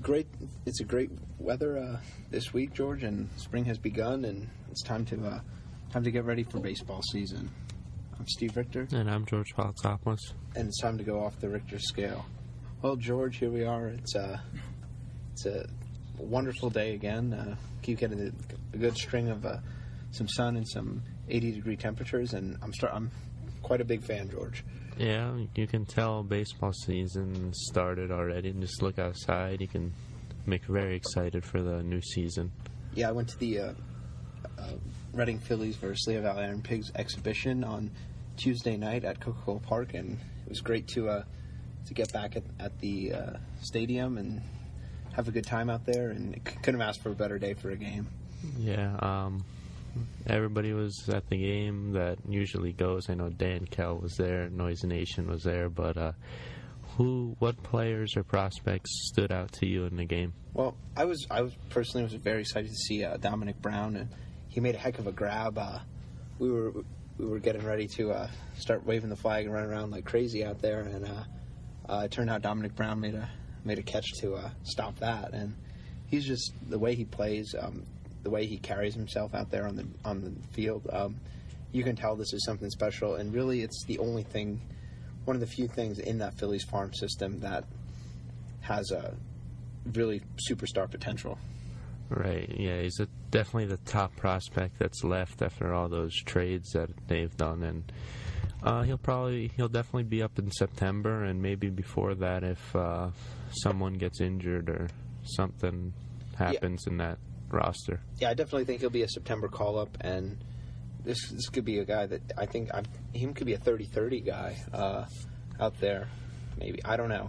great. It's a great weather this week, George, and spring has begun, and it's time to get ready for baseball season. I'm Steve Richter, and I'm George Palazopoulos, and it's time to go off the Richter scale. Well, George, here we are. It's a wonderful day again. Keep getting a good string of some sun and some 80-degree temperatures, and I'm quite a big fan, George. Yeah, you can tell baseball season started already. And just look outside, you can make very excited for the new season. Yeah, I went to the Reading Phillies versus Lehigh Valley Iron Pigs exhibition on Tuesday night at Coca-Cola Park, and it was great to get back at the stadium and have a good time out there, and couldn't have asked for a better day for a game. Yeah, everybody was at the game that usually goes. I know Dan Kell was there, Noise Nation was there, but what players or prospects stood out to you in the game? Well, I was personally very excited to see Dominic Brown, and he made a heck of a grab. We were getting ready to start waving the flag and running around like crazy out there, and it turned out Dominic Brown made a catch to stop that, and he's just the way he plays. The way he carries himself out there on the field, you can tell this is something special. And really, it's the only thing, one of the few things in that Phillies farm system that has a really superstar potential. Right. Yeah, he's definitely the top prospect that's left after all those trades that they've done, and he'll definitely be up in September, and maybe before that if someone gets injured or something happens in that roster. Yeah, I definitely think he'll be a September call-up, and this could be a guy that I think he could be a 30-30 guy out there. Maybe, I don't know.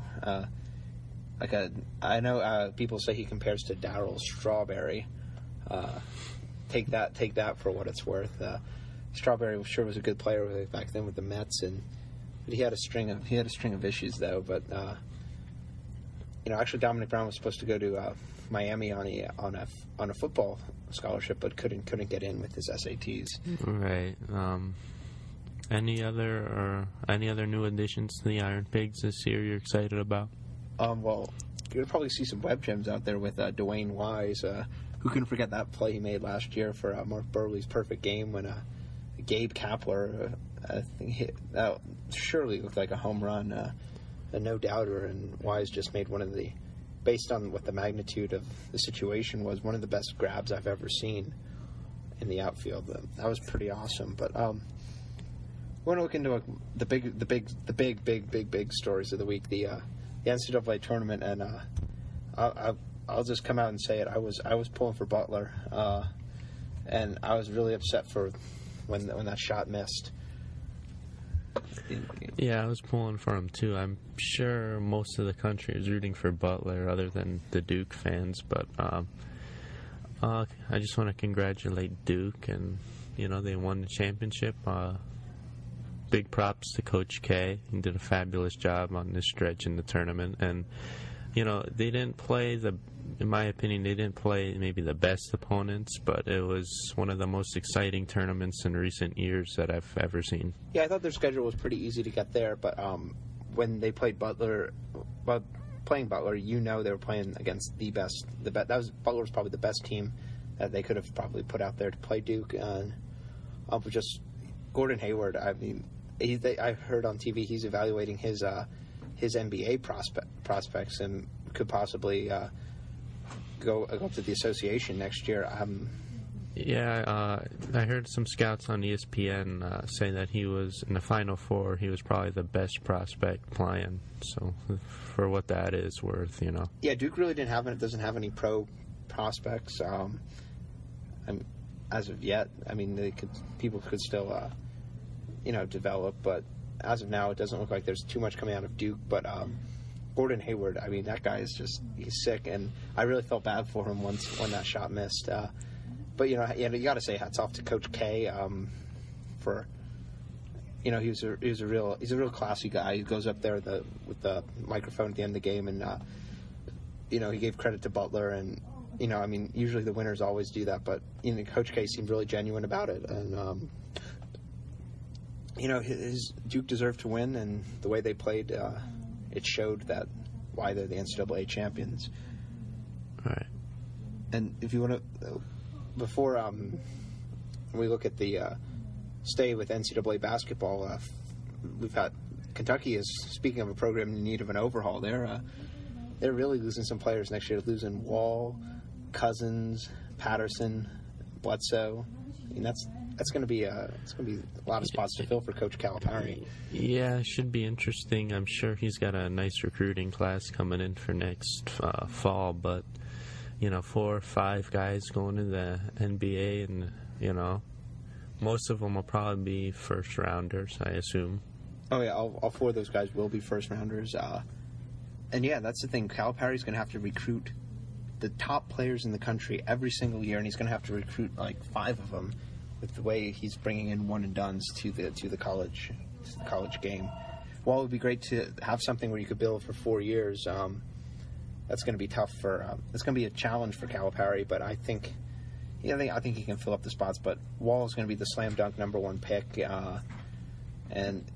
I know people say he compares to Darryl Strawberry. Take that for what it's worth. Strawberry sure was a good player back then with the Mets, but he had a string of issues though. But actually Dominic Brown was supposed to go to Miami on a football scholarship, but couldn't get in with his SATs. Right. Any other new additions to the Iron Pigs this year you're excited about? Well, you'll probably see some web gems out there with Dwayne Wise. Who can forget that play he made last year for Mark Burley's perfect game when Gabe Kapler, I think that surely looked like a home run, a no-doubter, and Wise just made one of the, based on what the magnitude of the situation was, one of the best grabs I've ever seen in the outfield. That was pretty awesome. But we're going to look into the big stories of the week, the NCAA tournament, and I'll just come out and say it. I was pulling for Butler, and I was really upset for when that shot missed. Yeah, I was pulling for him too. I'm sure most of the country is rooting for Butler, other than the Duke fans. But I just want to congratulate Duke, and they won the championship. Big props to Coach K. He did a fabulous job on this stretch in the tournament, and they didn't play in my opinion, they didn't play maybe the best opponents, but it was one of the most exciting tournaments in recent years that I've ever seen. Yeah, I thought their schedule was pretty easy to get there, but when they played Butler, playing Butler, they were playing against the best. Butler was probably the best team that they could have probably put out there to play Duke, and just Gordon Hayward. I mean, I heard on TV he's evaluating his NBA prospects and could possibly go to the association next year. Yeah, I heard some scouts on ESPN say that he was in the Final Four. He was probably the best prospect playing. So for what that is worth, Yeah, Duke really doesn't have any pro prospects. As of yet, I mean, people could still develop, but as of now, it doesn't look like there's too much coming out of Duke. But Gordon Hayward, I mean, that guy is he's sick, and I really felt bad for him when that shot missed. But you got to say hats off to Coach K for he's a real classy guy. He goes up there with the microphone at the end of the game, and he gave credit to Butler, and I mean, usually the winners always do that, but Coach K seemed really genuine about it, and his Duke deserved to win, and the way they played, it showed that why they're the NCAA champions. And if you want to, before we look at the stay with NCAA basketball, we've had Kentucky is, speaking of a program in need of an overhaul. They're really losing some players next year. Losing Wall, Cousins, Patterson, Bledsoe. I mean, that's going to be a lot of spots to fill for Coach Calipari. Yeah, it should be interesting. I'm sure he's got a nice recruiting class coming in for next fall, but 4 or 5 guys going to the NBA, and most of them will probably be first rounders, I assume. Oh yeah, all 4 of those guys will be first rounders. And yeah, that's the thing. Calipari's going to have to recruit the top players in the country every single year, and he's going to have to recruit like 5 of them with the way he's bringing in one and dones to the college game. While it would be great to have something where you could build for 4 years, that's going to be tough for. It's going to be a challenge for Calipari, but I think he can fill up the spots. But Wall is going to be the slam dunk number 1 pick, and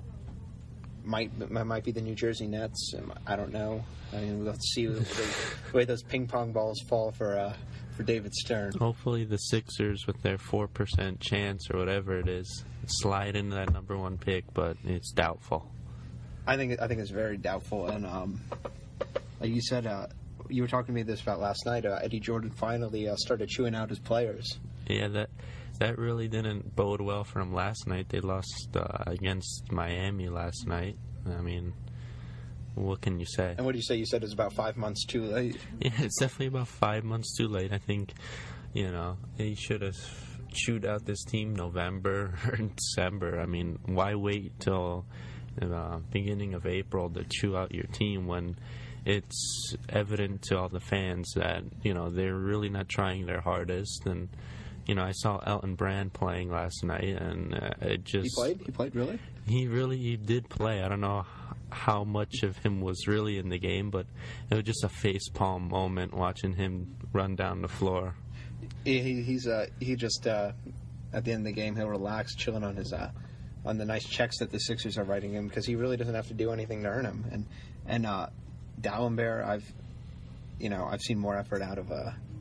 might be the New Jersey Nets. I don't know. I mean, let's see the way those ping pong balls fall for David Stern. Hopefully the Sixers, with their 4% chance or whatever it is, slide into that number 1 pick, but it's doubtful. I think it's very doubtful. And like you said, you were talking to me this about last night. Eddie Jordan finally started chewing out his players. Yeah, that really didn't bode well for him last night. They lost against Miami last night. I mean, what can you say? And what do you say? You said it's about 5 months too late. Yeah, it's definitely about 5 months too late. I think, he should have chewed out this team November or December. I mean, why wait till the beginning of April to chew out your team when it's evident to all the fans that, they're really not trying their hardest? And I saw Elton Brand playing last night, and it just... He played, really? He did play. I don't know how much of him was really in the game, but it was just a facepalm moment watching him run down the floor. He just at the end of the game, he'll relax, chilling on his on the nice checks that the Sixers are writing him, because he really doesn't have to do anything to earn them. And Dallenberg, I've seen more effort out of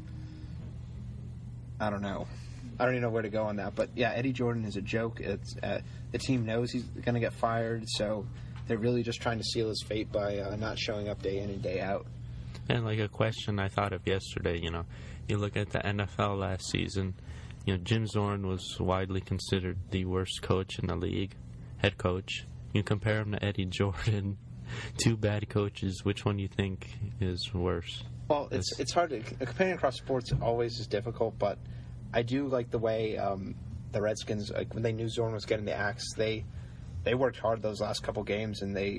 I don't know. I don't even know where to go on that. But, yeah, Eddie Jordan is a joke. It's the team knows he's going to get fired, so they're really just trying to seal his fate by not showing up day in and day out. And, like, a question I thought of yesterday, you look at the NFL last season, Jim Zorn was widely considered the worst coach in the league, head coach. You compare him to Eddie Jordan, 2 bad coaches. Which one do you think is worse? Well, it's hard to comparing across sports. Always is difficult, but I do like the way the Redskins, like when they knew Zorn was getting the axe, they worked hard those last couple games, and they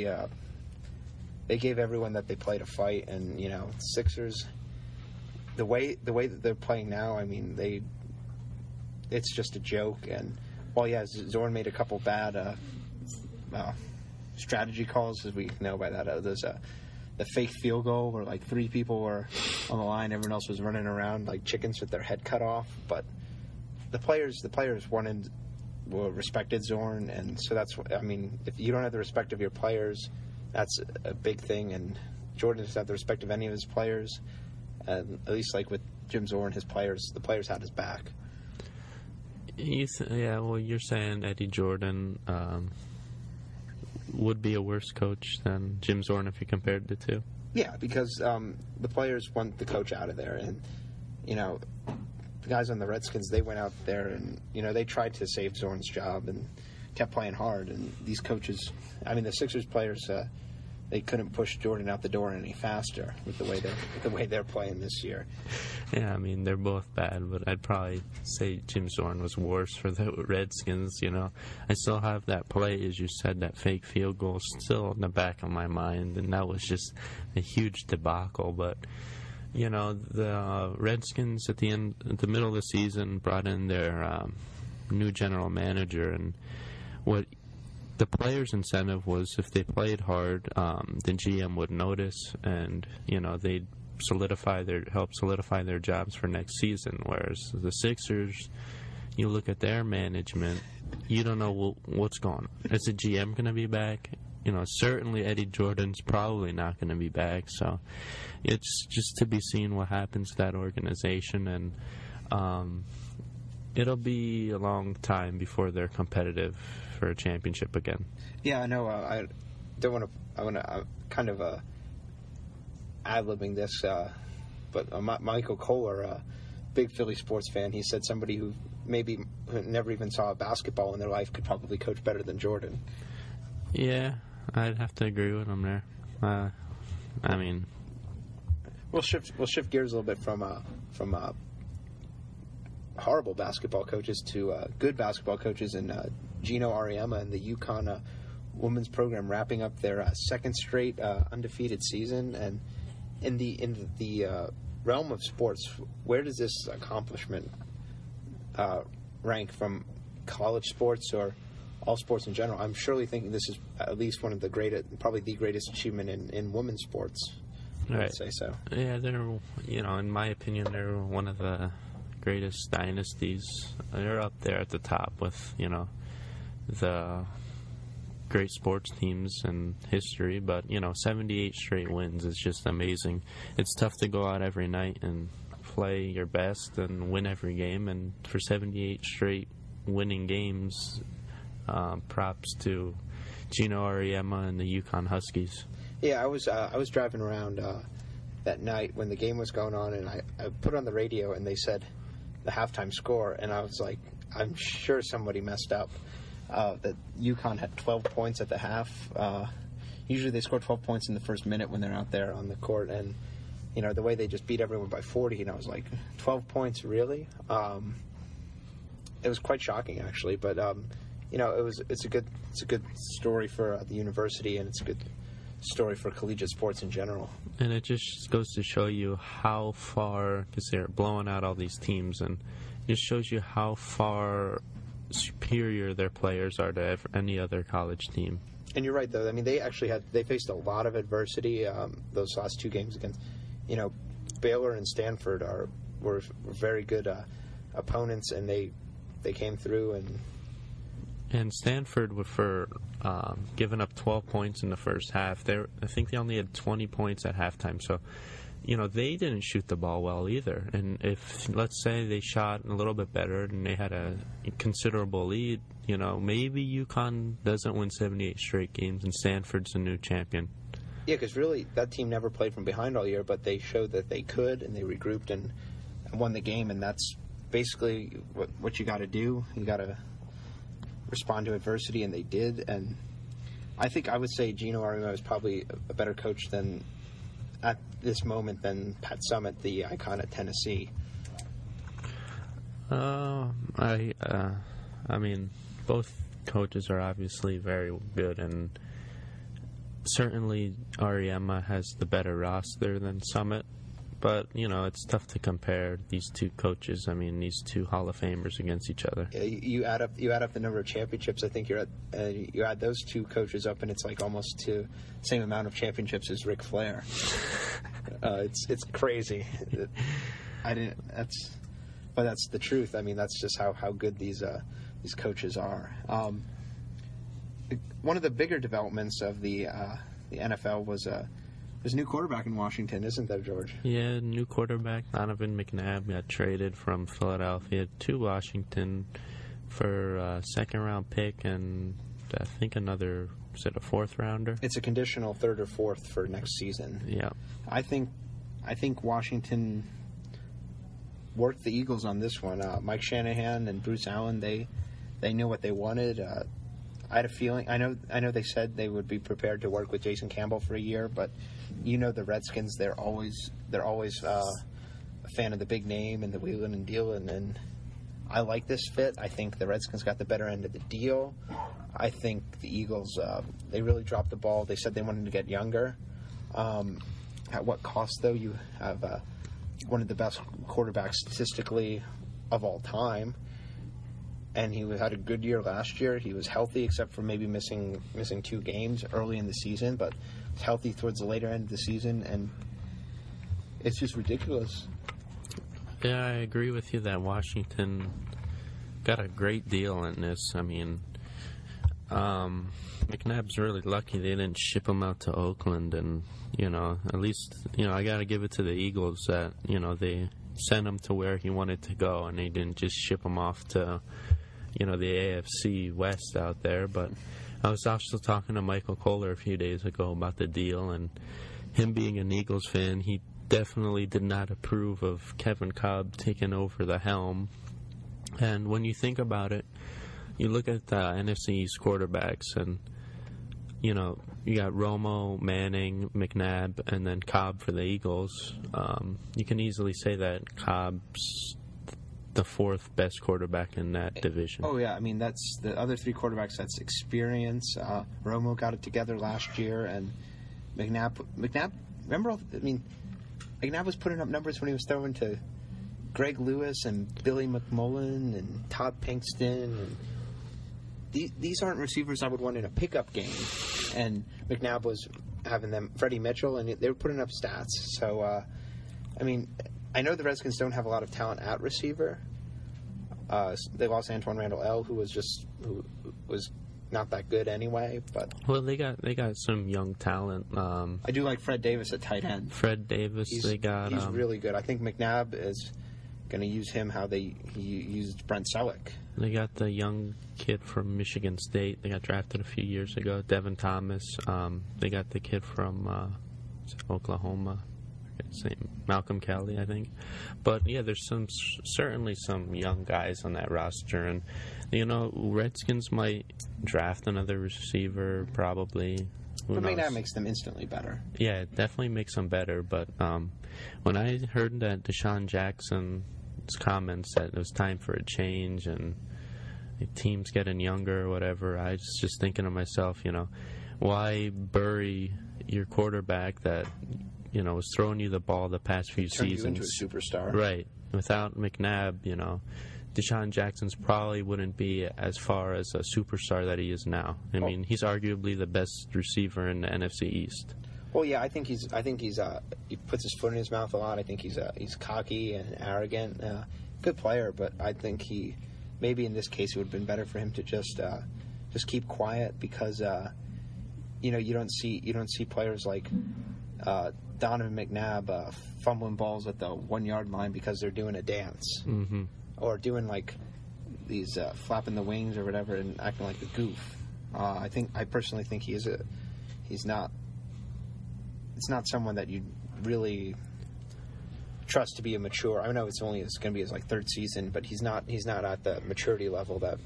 gave everyone that they played a fight. And Sixers, the way that they're playing now, I mean it's just a joke. And while Zorn made a couple bad strategy calls, as we know by that, there's the fake field goal where like 3 people were on the line, everyone else was running around like chickens with their head cut off. But the players respected Zorn, and so that's what I mean. If you don't have the respect of your players, that's a big thing. And Jordan doesn't have the respect of any of his players. And at least like with Jim Zorn, the players had his back. You're saying Eddie Jordan would be a worse coach than Jim Zorn if you compared the two? Yeah, because the players want the coach out of there. And, the guys on the Redskins, they went out there and, they tried to save Zorn's job and kept playing hard. And these coaches, the Sixers players, they couldn't push Jordan out the door any faster with the way they're playing this year. Yeah, they're both bad, but I'd probably say Jim Zorn was worse for the Redskins. I still have that play, as you said, that fake field goal still in the back of my mind, and that was just a huge debacle. But the Redskins at the middle of the season brought in their new general manager, and what the players' incentive was, if they played hard, the GM would notice, and they'd help solidify their jobs for next season. Whereas the Sixers, you look at their management, you don't know what's going on. Is the GM going to be back? certainly Eddie Jordan's probably not going to be back. So it's just to be seen what happens to that organization, and it'll be a long time before they're competitive for a championship again. Yeah, I know. I don't want to. I'm kind of ad-libbing this, but Michael Kohler, a big Philly sports fan, he said somebody who never even saw a basketball in their life could probably coach better than Jordan. Yeah, I'd have to agree with him there. I mean, we'll shift gears a little bit from horrible basketball coaches to good basketball coaches, and Gino Auriemma and the UConn women's program wrapping up their second straight undefeated season. And in the realm of sports, where does this accomplishment rank from college sports or all sports in general? I'm surely thinking this is at least one of the greatest, probably the greatest achievement in women's sports. Right. I'd say so. Yeah, they're, in my opinion, they're one of the greatest dynasties. They're up there at the top with, the great sports teams in history, but 78 straight wins is just amazing. It's tough to go out every night and play your best and win every game, and for 78 straight winning games, props to Gino Auriemma and the UConn Huskies. Yeah, I was driving around that night when the game was going on, and I put on the radio and they said the halftime score, and I was like, I'm sure somebody messed up. That UConn had 12 points at the half. Usually they score 12 points in the first minute when they're out there on the court, and the way they just beat everyone by 40, and I was like, 12 points, really? It was quite shocking, actually, but it's a good story for the university, and it's a good story for collegiate sports in general. And it just goes to show you how far, because they're blowing out all these teams, and it just shows you how far superior their players are to any other college team. And you're right, though. I mean, they faced a lot of adversity those last two games against, Baylor and Stanford were very good opponents, and they came through. And Stanford, for giving up 12 points in the first half, I think they only had 20 points at halftime. So, they didn't shoot the ball well either. And if, let's say, they shot a little bit better and they had a considerable lead, maybe UConn doesn't win 78 straight games and Stanford's a new champion. Yeah, because really that team never played from behind all year, but they showed that they could, and they regrouped and won the game. And that's basically what you got to do. You got to respond to adversity, and they did. And I think I would say Gino Auriemma is probably a better coach at this moment than Pat Summitt, the icon at Tennessee. I mean, both coaches are obviously very good, and certainly Auriemma has the better roster than Summitt. But, it's tough to compare these two coaches. I mean, these two Hall of Famers against each other. Yeah, you add up the number of championships. I think you add those two coaches up, and it's like almost the same amount of championships as Ric Flair. It's crazy. But that's the truth. I mean, that's just how good these coaches are. One of the bigger developments of the NFL was there's a new quarterback in Washington, isn't there, George? Yeah, new quarterback. Donovan McNabb got traded from Philadelphia to Washington for a second-round pick and I think another, is it a fourth-rounder? It's a conditional third or fourth for next season. Yeah. I think Washington worked the Eagles on this one. Mike Shanahan and Bruce Allen, they knew what they wanted. I had a feeling. I know they said they would be prepared to work with Jason Campbell for a year, but the Redskins, they're always a fan of the big name and the wheeling and dealing, and I like this fit. I think the Redskins got the better end of the deal. I think the Eagles, they really dropped the ball. They said they wanted to get younger. At what cost, though? You have one of the best quarterbacks statistically of all time. And he had a good year last year. He was healthy, except for maybe missing 2 games early in the season, but was healthy towards the later end of the season, and it's just ridiculous. Yeah, I agree with you that Washington got a great deal in this. I mean, McNabb's really lucky they didn't ship him out to Oakland, and at least I got to give it to the Eagles that they sent him to where he wanted to go, and they didn't just ship him off to the AFC West out there. But I was also talking to Michael Kohler a few days ago about the deal, and him being an Eagles fan, he definitely did not approve of Kevin Kolb taking over the helm. And when you think about it, you look at the NFC East quarterbacks, and you got Romo, Manning, McNabb, and then Kolb for the Eagles. You can easily say that Cobb's the fourth best quarterback in that division. Oh yeah, I mean that's the other three quarterbacks. That's experience. Romo got it together last year, and McNabb. Remember, McNabb was putting up numbers when he was throwing to Greg Lewis and Billy McMullen and Todd Pinkston. And these aren't receivers I would want in a pickup game. And McNabb was having them, Freddie Mitchell, and they were putting up stats. So, I know the Redskins don't have a lot of talent at receiver. They lost Antoine Randall L., who was not that good anyway. But they got some young talent. I do like Fred Davis at tight end. Fred Davis, he's really good. I think McNabb is going to use him how he used Brent Selleck. They got the young kid from Michigan State. They got drafted a few years ago, Devin Thomas. They got the kid from Oklahoma. Malcolm Kelly, I think. But yeah, there's certainly some young guys on that roster, and Redskins might draft another receiver probably. But McNabb makes them instantly better. Yeah, it definitely makes them better. But when I heard that Deshaun Jackson's comments that it was time for a change and the team's getting younger or whatever, I was just thinking to myself, why bury your quarterback that was throwing you the ball the past few seasons. You into a superstar. Right. Without McNabb, Deshaun Jackson's probably wouldn't be as far as a superstar that he is now. I mean, he's arguably the best receiver in the NFC East. Well, yeah, I think he's he puts his foot in his mouth a lot. I think he's cocky and arrogant. Good player, but I think maybe in this case it would have been better for him to just keep quiet, because you don't see players like Donovan McNabb fumbling balls at the 1 yard line because they're doing a dance, or doing like these flapping the wings or whatever and acting like a goof. I personally think he's not. It's not someone that you really trust to be a mature. I know it's going to be his third season, but he's not at the maturity level that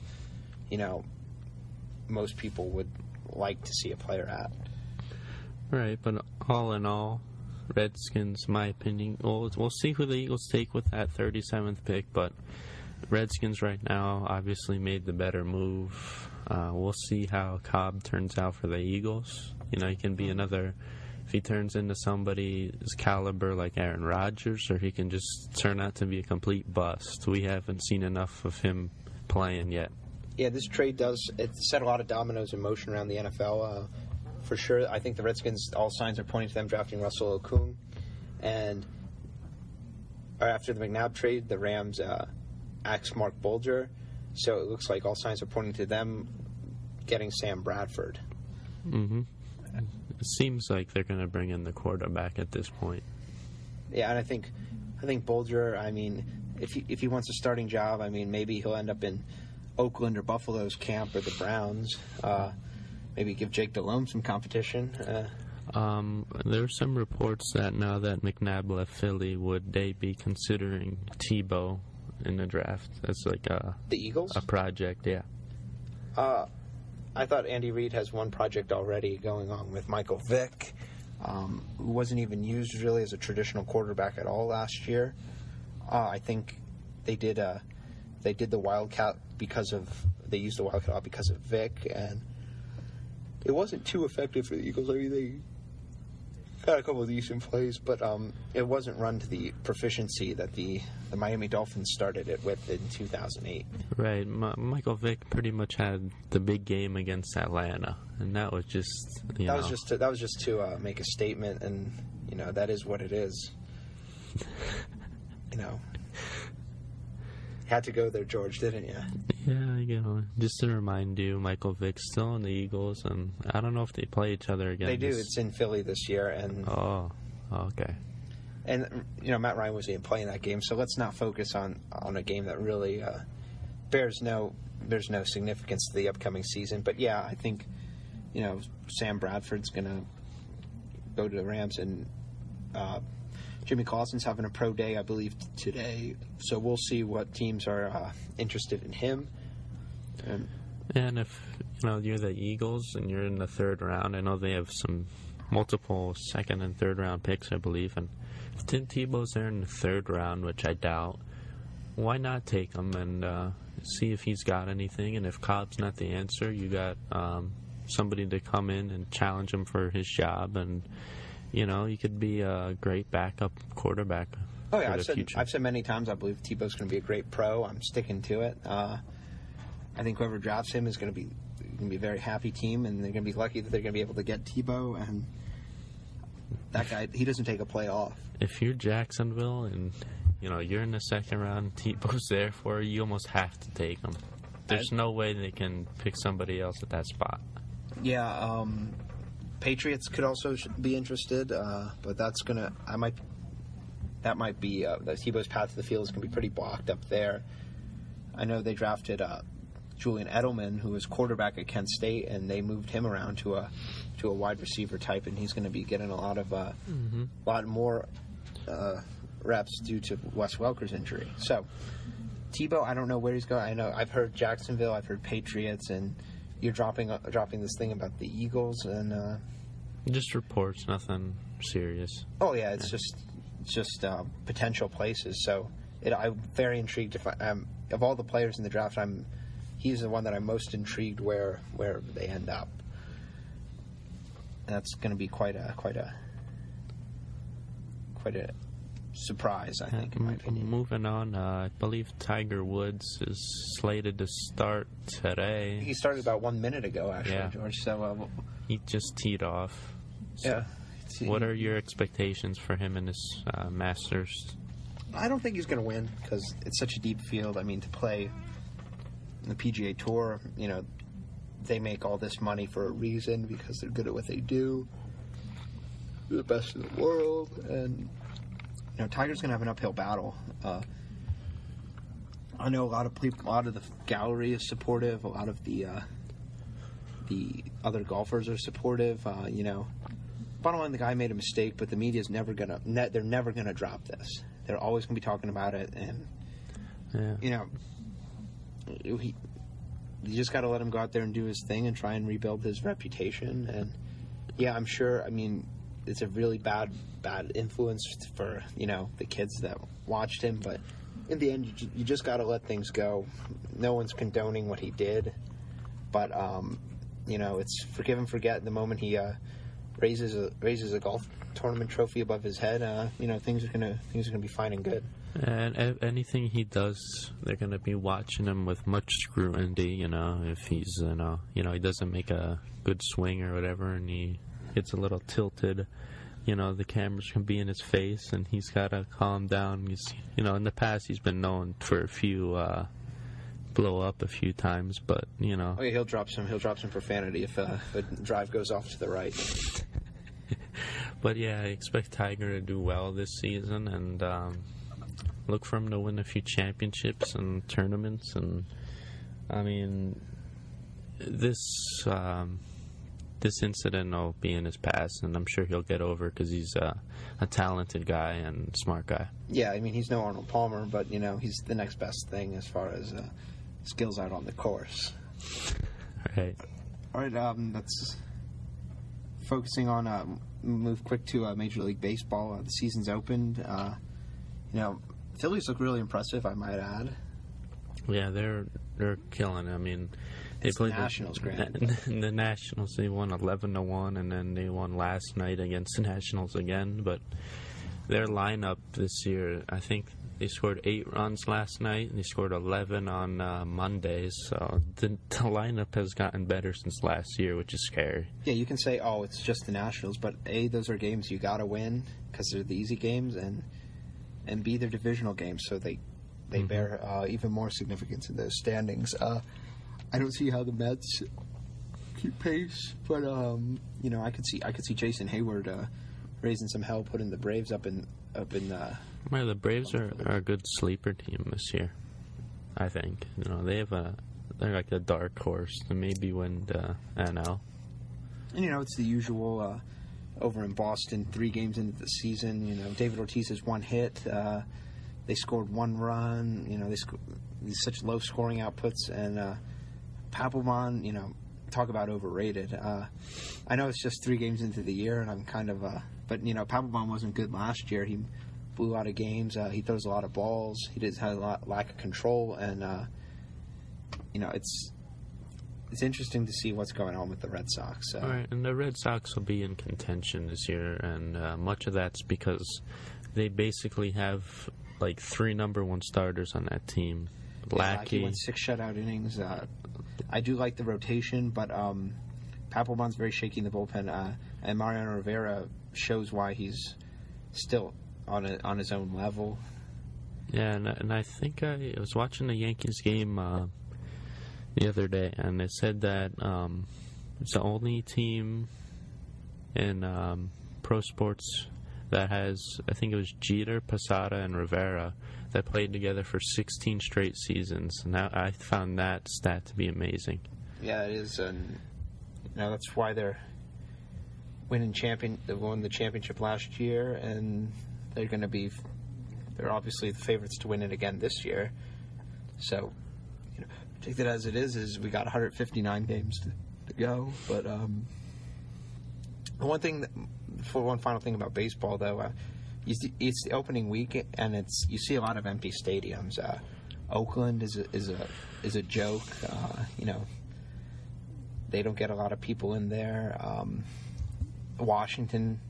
most people would like to see a player at. Right, but all in all, Redskins, my opinion, we'll see who the Eagles take with that 37th pick, but Redskins right now obviously made the better move. We'll see how Kolb turns out for the Eagles. He can be another, if he turns into somebody's caliber like Aaron Rodgers, or he can just turn out to be a complete bust. We haven't seen enough of him playing yet. Yeah, this trade it set a lot of dominoes in motion around the NFL. For sure, I think the Redskins, all signs are pointing to them drafting Russell Okung. And after the McNabb trade, the Rams axed Mark Bulger. So it looks like all signs are pointing to them getting Sam Bradford. Mm-hmm. It seems like they're going to bring in the quarterback at this point. Yeah, and I think Bulger, if he wants a starting job, maybe he'll end up in Oakland or Buffalo's camp or the Browns. Maybe give Jake Delhomme some competition. There are some reports that now that McNabb left Philly, would they be considering Tebow in the draft as like the Eagles? A project, yeah. I thought Andy Reid has one project already going on with Michael Vick, who wasn't even used really as a traditional quarterback at all last year. I think they did the Wildcat they used the Wildcat because of Vick, and it wasn't too effective for the Eagles. They got a couple of decent plays, but it wasn't run to the proficiency that the Miami Dolphins started it with in 2008. Right. Michael Vick pretty much had the big game against Atlanta, and that was just that was just to make a statement, and that is what it is. Had to go there, George, didn't you? Yeah, just to remind you, Michael Vick's still in the Eagles, and I don't know if they play each other again. They do. It's in Philly this year, and okay. And Matt Ryan wasn't even playing that game, so let's not focus on a game that really bears no significance to the upcoming season. But yeah, I think Sam Bradford's going to go to the Rams, and Jimmy Clausen's having a pro day, I believe, today. So we'll see what teams are interested in him. And if you're the Eagles and you're in the third round, I know they have some multiple second and third round picks, I believe, and if Tim Tebow's there in the third round, which I doubt, why not take him and see if he's got anything? And if Cobb's not the answer, you got somebody to come in and challenge him for his job, and he could be a great backup quarterback. Oh yeah, I've said many times I believe Tebow's going to be a great pro. I'm sticking to it. I think whoever drafts him is going to be a very happy team, and they're going to be lucky that they're going to be able to get Tebow. And that guy, he doesn't take a play off. If you're Jacksonville and you're in the second round, Tebow's there for you, you almost have to take him. There's no way they can pick somebody else at that spot. Yeah, Patriots could also be interested, but that might be Tebow's path to the field is going to be pretty blocked up there. I know they drafted Julian Edelman, who was quarterback at Kent State, and they moved him around to a wide receiver type, and he's going to be getting a lot more reps due to Wes Welker's injury. So Tebow, I don't know where he's going. I know I've heard Jacksonville, I've heard Patriots, and you're dropping this thing about the Eagles and just reports, nothing serious. Oh yeah, it's just potential places. So I'm very intrigued. Of all the players in the draft, he's the one that I'm most intrigued where they end up. And that's going to be quite a surprise, I think, in my opinion. Moving on, I believe Tiger Woods is slated to start today. He started about 1 minute ago, actually, yeah. George. So he just teed off. So yeah. What are your expectations for him in this Masters? I don't think he's going to win because it's such a deep field. I mean, to play the PGA Tour, they make all this money for a reason because they're good at what they do. They're the best in the world, and Tiger's going to have an uphill battle. I know a lot of the gallery is supportive. A lot of the other golfers are supportive. Bottom line, the guy made a mistake, but the media's never they're never gonna drop this. They're always gonna be talking about it, and you just got to let him go out there and do his thing and try and rebuild his reputation. And yeah, I'm sure. I mean, it's a really bad influence for the kids that watched him, but in the end, you just got to let things go. No one's condoning what he did, but it's forgive and forget. The moment he raises a golf tournament trophy above his head, things are gonna be fine and good. And anything he does, they're gonna be watching him with much scrutiny. If he's he doesn't make a good swing or whatever, and he gets a little tilted. The cameras can be in his face, and he's got to calm down. He's, in the past, he's been known for a few blow up a few times, but Oh yeah, he'll drop some profanity if a drive goes off to the right. But yeah, I expect Tiger to do well this season, and look for him to win a few championships and tournaments. And I mean, this incident will be in his past, and I'm sure he'll get over because he's a talented guy and smart guy. Yeah, I mean, he's no Arnold Palmer, but he's the next best thing as far as skills out on the course. Right. All right. That's focusing on move quick to Major League Baseball. The season's opened. Phillies look really impressive, I might add. Yeah, they're killing it. I mean, they played the Nationals, the Nationals, they won 11-1, and then they won last night against the Nationals again. But their lineup this year, I think they scored 8 runs last night, and they scored 11 on Monday. So the lineup has gotten better since last year, which is scary. Yeah, you can say, oh, it's just the Nationals, but A, those are games you got to win because they're the easy games, and B, they're divisional games, so they they bear even more significance in those standings. I don't see how the Mets keep pace, but I could see Jason Hayward raising some hell, putting the Braves up in. Well, the Braves are a good sleeper team this year. I think they're like a dark horse to maybe win the NL. And it's the usual over in Boston. 3 games into the season, David Ortiz has 1 hit. They scored 1 run. These such low scoring outputs, and Papelbon, talk about overrated. I know it's just 3 games into the year, and I'm kind of, but Papelbon wasn't good last year. He blew out of games. He throws a lot of balls. He does have a lack of control, and it's interesting to see what's going on with the Red Sox. All right, and the Red Sox will be in contention this year, and much of that's because they basically have like 3 number 1 starters on that team. Lackey went 6 shutout innings. I do like the rotation, but Papelbon's very shaky in the bullpen, and Mariano Rivera shows why he's still on his own level. Yeah, and I think I was watching the Yankees game the other day, and they said that it's the only team in pro sports that has, I think it was Jeter, Posada, and Rivera that played together for 16 straight seasons. And I found that stat to be amazing. Yeah, it is. And that's why they won the championship last year, and they're obviously the favorites to win it again this year. So, take that as it is we got 159 games to go. But one final thing about baseball, though, it's the opening week, and you see a lot of empty stadiums. Oakland is a joke. They don't get a lot of people in there. Washington,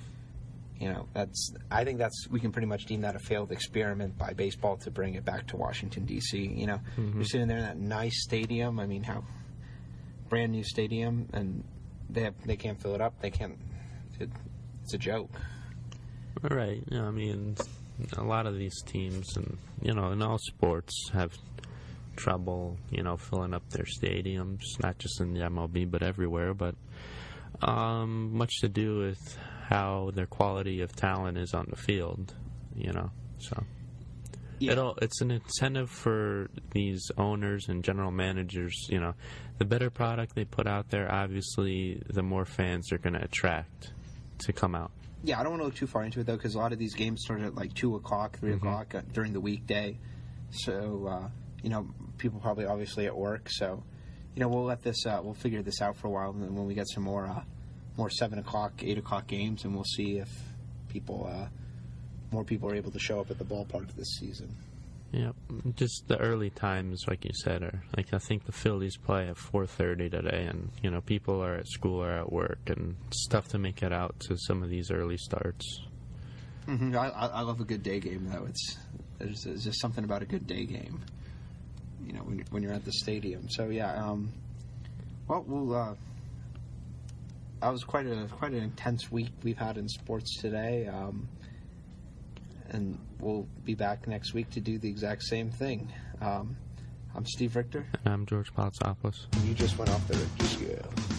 we can pretty much deem that a failed experiment by baseball to bring it back to Washington D.C. You're sitting there in that nice stadium. I mean, how brand new stadium, and they can't fill it up. They can't. It's a joke. All right. I mean, a lot of these teams, and in all sports, have trouble, filling up their stadiums. Not just in the MLB, but everywhere. But much to do with how their quality of talent is on the field. So. Yeah. It's an incentive for these owners and general managers. The better product they put out there, obviously, the more fans they're going to attract to come out. Yeah, I don't want to look too far into it, though, because a lot of these games start at like 2 o'clock, 3 o'clock during the weekday. So, people probably obviously at work. So, we'll figure this out for a while, and then when we get some more 7 o'clock, 8 o'clock games, and we'll see if more people are able to show up at the ballpark this season. Yeah, just the early times, like you said, are like I think the Phillies play at 4:30 today, and people are at school or at work, and it's tough to make it out to some of these early starts. Mm-hmm. I love a good day game, though. There's just something about a good day game, when you're at the stadium. So yeah, that was quite an intense week we've had in sports today. And we'll be back next week to do the exact same thing. I'm Steve Richter. And I'm George Palatsopoulos. You just went off the Richter scale.